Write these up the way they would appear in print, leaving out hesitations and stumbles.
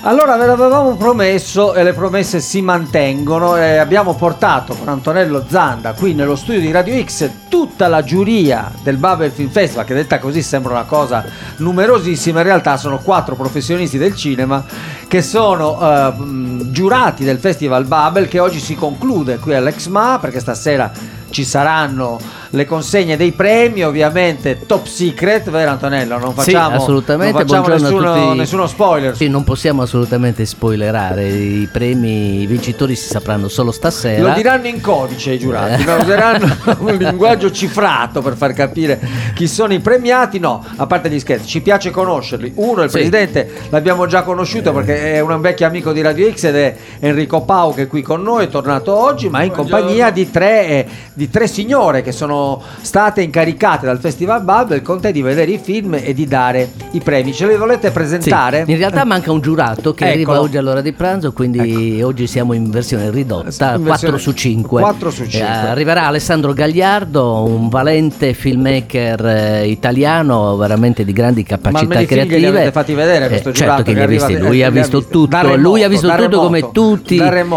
Allora ve l'avevamo promesso e le promesse si mantengono, e abbiamo portato con Antonello Zanda qui nello studio di Radio X tutta la giuria del Babel Film Festival, che detta così sembra una cosa numerosissima, in realtà sono 4 professionisti del cinema che sono giurati del Festival Babel, che oggi si conclude qui all'Exma, perché stasera ci saranno le consegne dei premi, ovviamente top secret, vero Antonello? Non facciamo, sì, assolutamente. non facciamo nessuno spoiler. Sì, non possiamo assolutamente spoilerare. I premi, i vincitori si sapranno solo stasera. Lo diranno in codice i giurati, no? Useranno un linguaggio cifrato per far capire chi sono i premiati. No, a parte gli scherzi, ci piace conoscerli. Uno, il presidente, l'abbiamo già conosciuto perché è un vecchio amico di Radio X ed è Enrico Pau, che è qui con noi, è tornato oggi, ma in compagnia di tre signore che sono state incaricate dal Festival Babel con te di vedere i film e di dare i premi. Ce li volete presentare? Sì, in realtà manca un giurato che arriva oggi all'ora di pranzo, quindi oggi siamo in versione ridotta, 4 su 5. 4 su 5. Arriverà Alessandro Gagliardo, un valente filmmaker italiano, veramente di grandi capacità creative. Li avete fatti vedere questo giurato? Certo che li ha visti, lui ha visto tutto, lui ha visto tutto come tutti,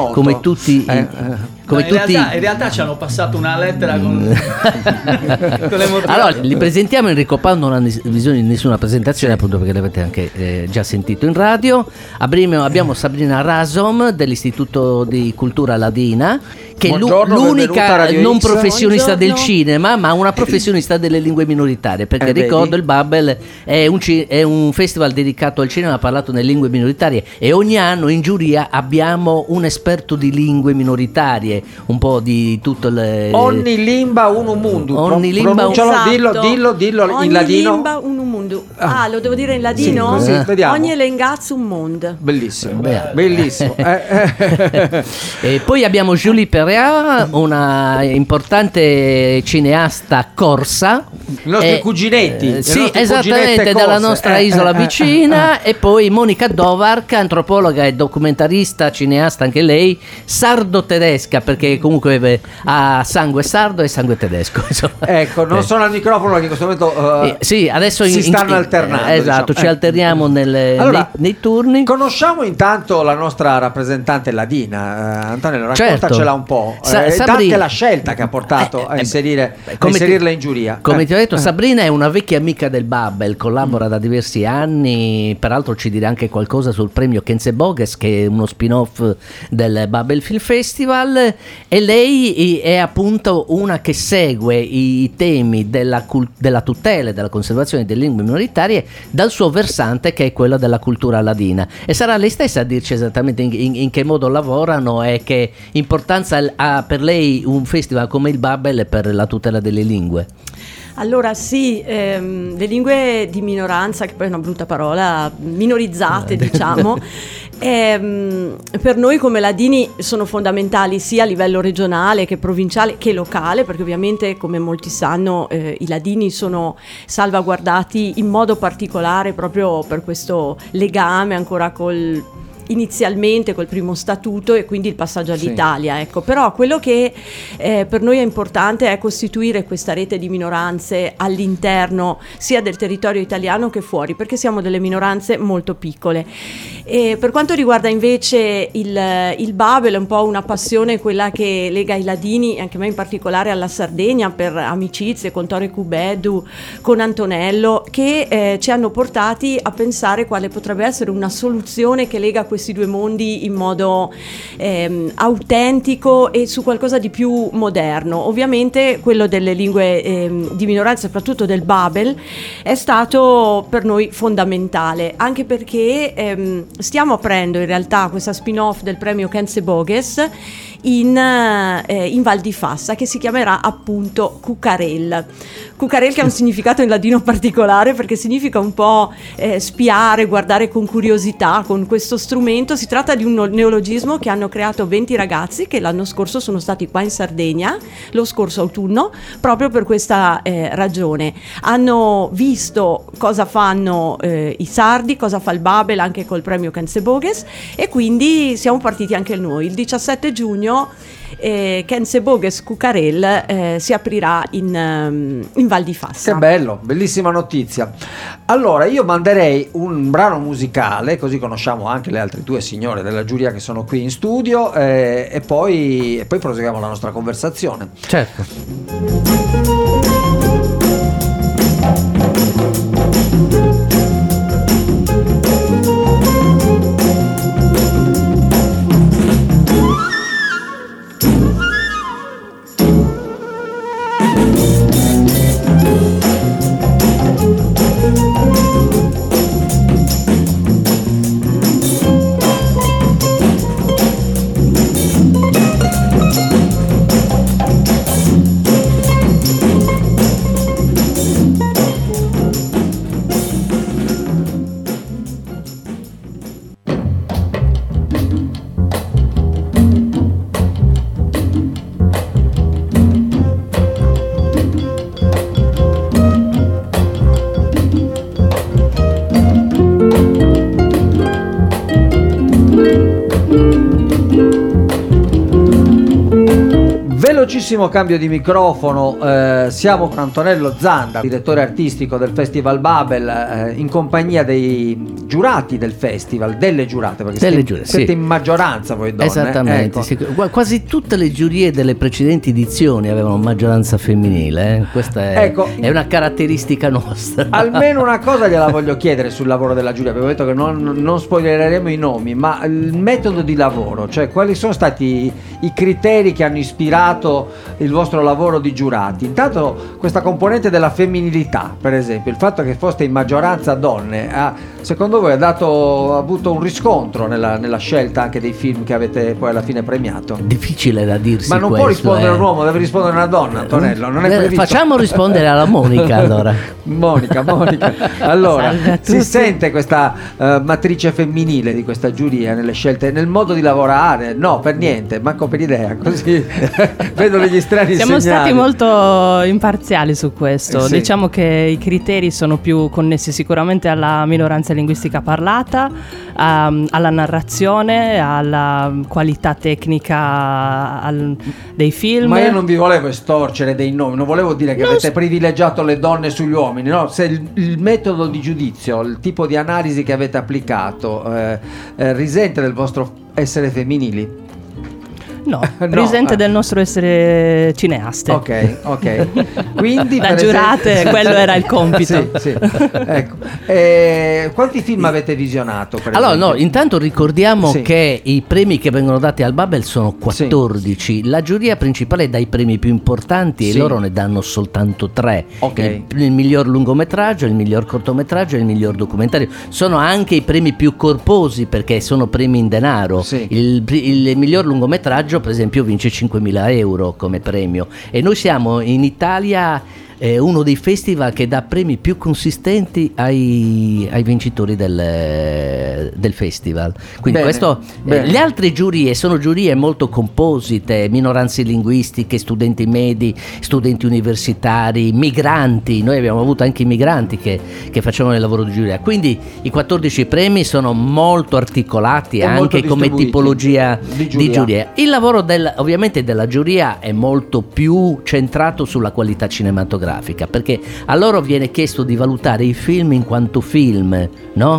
in realtà ci hanno passato una lettera con le motivazioni. Allora, li presentiamo. Enrico Pau non ha bisogno di nessuna presentazione, appunto perché l'avete anche già sentito in radio. Abbiamo Sabrina Rasom dell'Istituto di Cultura Ladina, che è l'unica non professionista del cinema, ma una professionista delle lingue minoritarie, perché ricordo il Babel è un festival dedicato al cinema parlato nelle lingue minoritarie, e ogni anno in giuria abbiamo un esperto di lingue minoritarie, un po' di tutto ogni limba unum mundu. Dillo in ladino. Ogni limba unum mundu. Lo devo dire in ladino? Sì, vediamo. Ogni lengaz un mond. Bellissimo. Bellissimo. E poi abbiamo Julie Perret, una importante cineasta corsa. I nostri cuginetti. Sì, esattamente, dalla nostra isola vicina. E poi Monica Dovark, antropologa e documentarista, cineasta anche lei, sardo-tedesca, perché comunque ha sangue sardo e sangue tedesco. Ecco, non sono al microfono perché in questo momento sì, adesso si stanno alternando. Esatto, ci alterniamo nei turni. Conosciamo intanto la nostra rappresentante ladina, Antonello, raccontacela un po'. Anche la scelta che ha portato a inserirla in giuria. Come ti ho detto, Sabrina è una vecchia amica del Babel, collabora da diversi anni, peraltro ci dirà anche qualcosa sul premio Kenzeboges, che è uno spin-off del Babel Film Festival, e lei è appunto una che segue i temi della tutela e della conservazione delle lingue minoritarie dal suo versante, che è quello della cultura ladina, e sarà lei stessa a dirci esattamente in che modo lavorano e che importanza ha per lei un festival come il Babel per la tutela delle lingue. Allora sì, le lingue di minoranza, che poi è una brutta parola, minorizzate diciamo, per noi come ladini sono fondamentali sia a livello regionale che provinciale che locale, perché ovviamente, come molti sanno, i ladini sono salvaguardati in modo particolare proprio per questo legame ancora inizialmente col primo statuto e quindi il passaggio all'Italia, ecco. Però quello che per noi è importante è costituire questa rete di minoranze all'interno sia del territorio italiano che fuori, perché siamo delle minoranze molto piccole. E per quanto riguarda invece il Babel, è un po' una passione quella che lega i ladini, anche me in particolare, alla Sardegna, per amicizie con Tore Cubedu, con Antonello, che ci hanno portati a pensare quale potrebbe essere una soluzione che lega questi due mondi in modo autentico e su qualcosa di più moderno. Ovviamente quello delle lingue di minoranza, soprattutto del Babel, è stato per noi fondamentale, anche perché stiamo aprendo in realtà questa spin-off del premio Kenzeboges in Val di Fassa, che si chiamerà appunto Cucarel, che ha un significato in ladino particolare, perché significa un po' spiare, guardare con curiosità con questo strumento. Si tratta di un neologismo che hanno creato 20 ragazzi che l'anno scorso sono stati qua in Sardegna, lo scorso autunno, proprio per questa ragione. Hanno visto cosa fanno i sardi, cosa fa il Babel anche col premio Kenzeboges, e quindi siamo partiti anche noi. Il 17 giugno giugno Kenseboges Cucarel si aprirà in Val di Fassa. Che bello, bellissima notizia. Allora io manderei un brano musicale, così conosciamo anche le altre due signore della giuria che sono qui in studio, e poi proseguiamo la nostra conversazione. Certo. Velocissimo cambio di microfono, siamo con Antonello Zanda, direttore artistico del Festival Babel, in compagnia dei giurati del festival, delle giurate, perché siete in maggioranza voi donne. Esattamente, ecco. sì. Quasi tutte le giurie delle precedenti edizioni avevano maggioranza femminile, questa è una caratteristica nostra. Almeno una cosa gliela voglio chiedere sul lavoro della giuria, abbiamo detto che non spoilereremo i nomi, ma il metodo di lavoro, cioè quali sono stati i criteri che hanno ispirato il vostro lavoro di giurati? Intanto questa componente della femminilità, per esempio, il fatto che foste in maggioranza donne, secondo voi ha avuto un riscontro nella scelta anche dei film che avete poi alla fine premiato? Difficile da dirsi. Ma non può rispondere un uomo, deve rispondere una donna, Antonello, non è previsto. Facciamo rispondere alla Monica allora. Monica. Allora, si sente questa matrice femminile di questa giuria nelle scelte, nel modo di lavorare? No, per niente, manco per idea, così vedo degli strani Siamo segnali. stati molto imparziali su questo. Sì. Diciamo che i criteri sono più connessi sicuramente alla minoranza linguistica parlata, alla narrazione, alla qualità tecnica dei film. Ma io non vi volevo estorcere dei nomi, non volevo dire che avete privilegiato le donne sugli uomini, no? Se il metodo di giudizio, il tipo di analisi che avete applicato risente del vostro essere femminili? No, risente del nostro essere cineaste. Ok. Quindi da giurate quello era il compito. Sì. Ecco. Quanti film avete visionato? Allora, no, intanto ricordiamo che i premi che vengono dati al Babel sono 14. Sì. La giuria principale dà i premi più importanti e loro ne danno soltanto 3. Okay. Il miglior lungometraggio, il miglior cortometraggio e il miglior documentario. Sono anche i premi più corposi perché sono premi in denaro. Sì. Il miglior lungometraggio, per esempio, vince 5.000 euro come premio, e noi siamo in Italia uno dei festival che dà premi più consistenti ai vincitori del festival. Quindi bene. Le altre giurie sono giurie molto composite: minoranze linguistiche, studenti medi, studenti universitari, migranti. Noi abbiamo avuto anche i migranti che facevano il lavoro di giuria. Quindi i 14 premi sono molto articolati anche molto come tipologia di giuria. Il lavoro ovviamente della giuria è molto più centrato sulla qualità cinematografica, perché a loro viene chiesto di valutare i film in quanto film, no?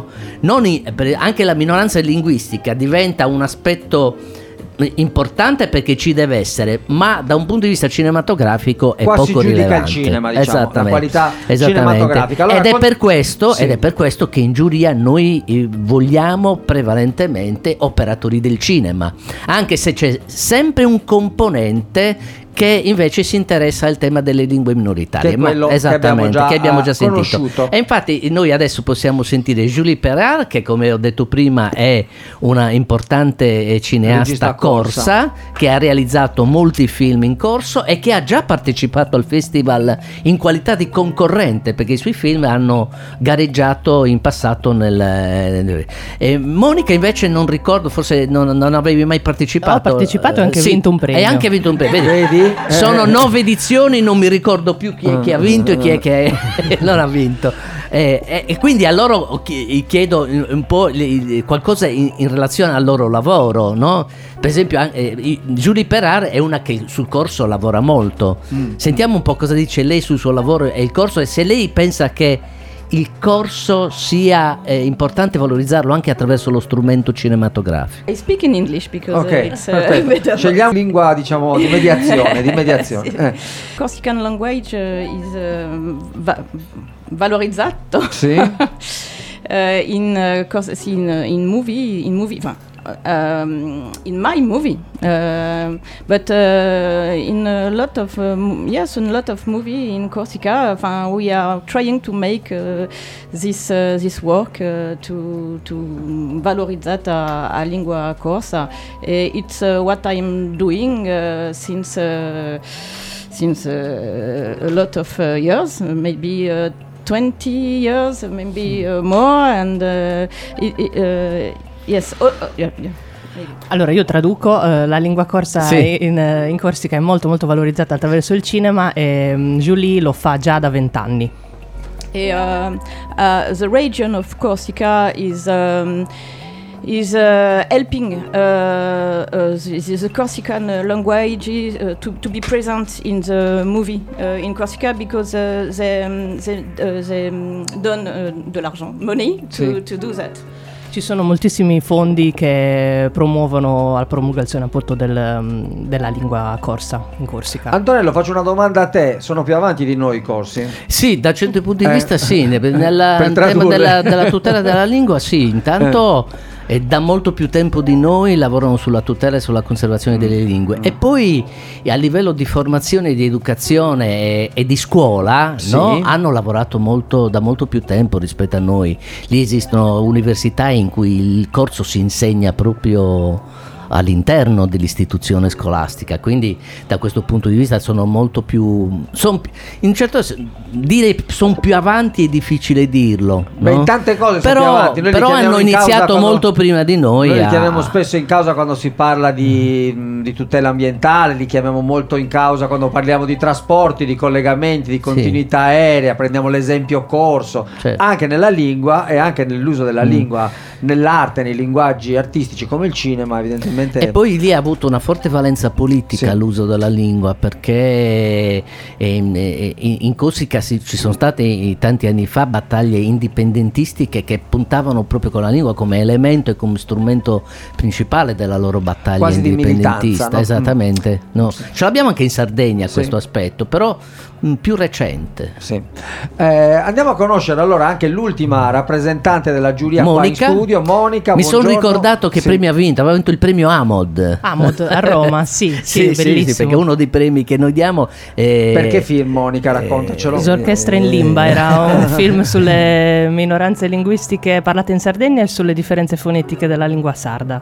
Anche la minoranza linguistica diventa un aspetto importante perché ci deve essere, ma da un punto di vista cinematografico è quasi poco rilevante. Il cinema, diciamo, la qualità cinematografica. Allora, ed è per questo che in giuria noi vogliamo prevalentemente operatori del cinema, anche se c'è sempre un componente che invece si interessa al tema delle lingue minoritarie, che è quello che abbiamo già sentito. Conosciuto. E infatti noi adesso possiamo sentire Julie Perard, che come ho detto prima è una importante cineasta corsa, che ha realizzato molti film in corso e che ha già partecipato al festival in qualità di concorrente, perché i suoi film hanno gareggiato in passato Monica invece non ricordo, forse non avevi mai partecipato. Ho partecipato e anche vinto un premio. E anche vinto un premio. Vedi? Sono 9 edizioni, non mi ricordo più chi è che ha vinto e chi è che non ha vinto. E quindi a loro chiedo un po' qualcosa in relazione al loro lavoro, no? Per esempio Julie Perard è una che sul corso lavora molto. Sentiamo un po' cosa dice lei sul suo lavoro e il corso, e se lei pensa che il corso sia importante valorizzarlo anche attraverso lo strumento cinematografico. I speak in English because Ok, it's perfetto. better. Scegliamo lingua, diciamo, di mediazione. Sì. Corsican language is valorizzato Sì. in movie, in my movie, but in a lot of movie in Corsica, we are trying to make this work to valorizzare a lingua corsa. It's what I'm doing since a lot of years, maybe 20 years, maybe more, and yes. Yeah. Allora io traduco, la lingua corsa Sì. in Corsica è molto molto valorizzata attraverso il cinema e Julie lo fa già da 20 anni. The region of Corsica is helping the Corsican language to be present in the movie in Corsica, because they donne de l'argent, money to do that. Ci sono moltissimi fondi che promuovono la promulgazione appunto della lingua corsa in Corsica. Antonello, faccio una domanda a te. Sono più avanti di noi i corsi? Sì, da certi punti di vista sì, nel tema tradurre. della tutela della lingua sì, intanto da molto più tempo di noi lavorano sulla tutela e sulla conservazione delle lingue, e poi a livello di formazione, di educazione e di scuola, Sì. no? Hanno lavorato da molto più tempo rispetto a noi. Lì esistono università in cui il corso si insegna proprio all'interno dell'istituzione scolastica, quindi da questo punto di vista sono molto più, in certo senso, dire sono più avanti è difficile dirlo, Beh, no? in tante cose sono però, più avanti. Noi li però chiamiamo hanno in causa iniziato quando- molto prima di noi Noi li chiamiamo spesso in causa quando si parla di tutela ambientale, li chiamiamo molto in causa quando parliamo di trasporti, di collegamenti, di continuità aerea, prendiamo l'esempio corso, Certo. anche nella lingua e anche nell'uso della lingua, nell'arte, nei linguaggi artistici come il cinema, evidentemente. E poi lì ha avuto una forte valenza politica Sì. l'uso della lingua, perché in Corsica ci sono state tanti anni fa battaglie indipendentistiche che puntavano proprio con la lingua come elemento e come strumento principale della loro battaglia Quasi di indipendentista. militanza, no? Esattamente. No. Ce l'abbiamo anche in Sardegna Sì. questo aspetto, però più recente. Sì. Andiamo a conoscere allora anche l'ultima rappresentante della giuria Monica. qua in studio, Monica. Mi sono buongiorno. ricordato che Sì. premio ha vinto, aveva vinto il premio Amod. Amod a Roma, sì, bellissimo. perché uno dei premi che noi diamo Perché film, Monica? Raccontacelo. L'orchestra in limba era un film sulle minoranze linguistiche parlate in Sardegna e sulle differenze fonetiche della lingua sarda.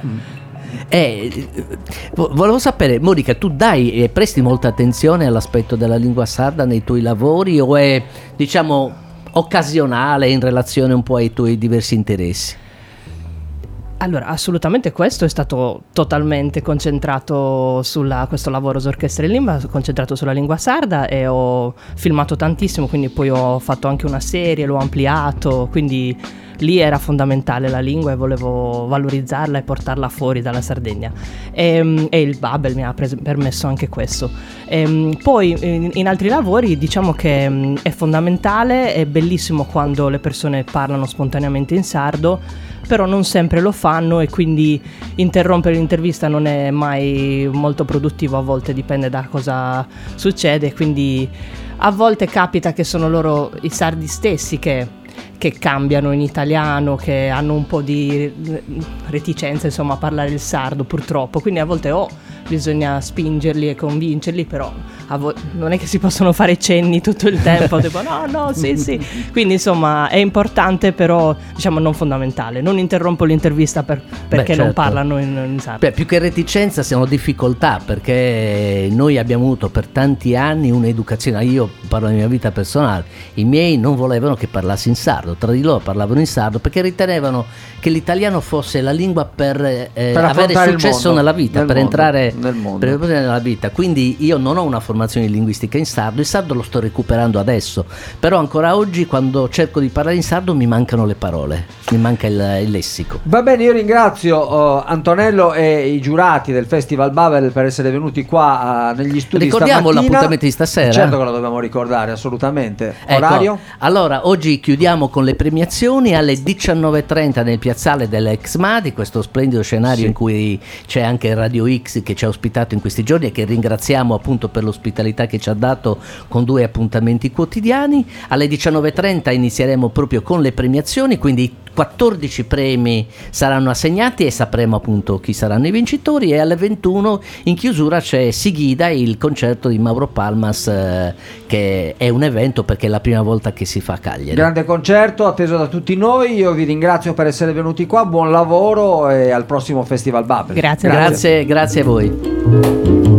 Volevo sapere, Monica, tu presti molta attenzione all'aspetto della lingua sarda nei tuoi lavori, o è, diciamo, occasionale in relazione un po' ai tuoi diversi interessi? Allora, assolutamente questo è stato totalmente concentrato questo lavoro su orchestra in limba, concentrato sulla lingua sarda, e ho filmato tantissimo, quindi poi ho fatto anche una serie, l'ho ampliato, quindi lì era fondamentale la lingua e volevo valorizzarla e portarla fuori dalla Sardegna, e il Babel mi ha permesso anche questo. Poi in altri lavori diciamo che è fondamentale, è bellissimo quando le persone parlano spontaneamente in sardo, però non sempre lo fanno, e quindi interrompere l'intervista non è mai molto produttivo, a volte dipende da cosa succede, quindi a volte capita che sono loro i sardi stessi che cambiano in italiano, che hanno un po' di reticenza insomma a parlare il sardo, purtroppo, quindi a volte bisogna spingerli e convincerli, però non è che si possono fare cenni tutto il tempo tipo no sì, quindi insomma è importante, però diciamo non fondamentale. Non interrompo l'intervista perché non certo. parlano in sardo. Più che reticenza siano difficoltà, perché noi abbiamo avuto per tanti anni un'educazione, io parlo della mia vita personale, i miei non volevano che parlassi in sardo, sardo, tra di loro parlavano in sardo perché ritenevano che l'italiano fosse la lingua per avere successo nella vita, per entrare nella vita. Quindi io non ho una formazione in linguistica in sardo, il sardo lo sto recuperando adesso, però ancora oggi quando cerco di parlare in sardo mi mancano le parole, mi manca il lessico. Va bene, io ringrazio Antonello e i giurati del Festival Babel per essere venuti qua negli studi. Ricordiamo stamattina l'appuntamento di stasera? Certo che lo dobbiamo ricordare, assolutamente. Ecco, Orario? allora oggi chiudiamo con le premiazioni alle 19:30 nel piazzale dell'Ex Madi, questo splendido scenario in cui c'è anche Radio X che ci ha ospitato in questi giorni e che ringraziamo appunto per l'ospitalità che ci ha dato con 2 appuntamenti quotidiani. Alle 19:30 inizieremo proprio con le premiazioni, quindi 14 premi saranno assegnati e sapremo appunto chi saranno i vincitori, e alle 21 in chiusura c'è Sighida, il concerto di Mauro Palmas, che è un evento perché è la prima volta che si fa a Cagliari. Grande concerto atteso da tutti noi, io vi ringrazio per essere venuti qua, buon lavoro e al prossimo Festival Babel. Grazie a voi.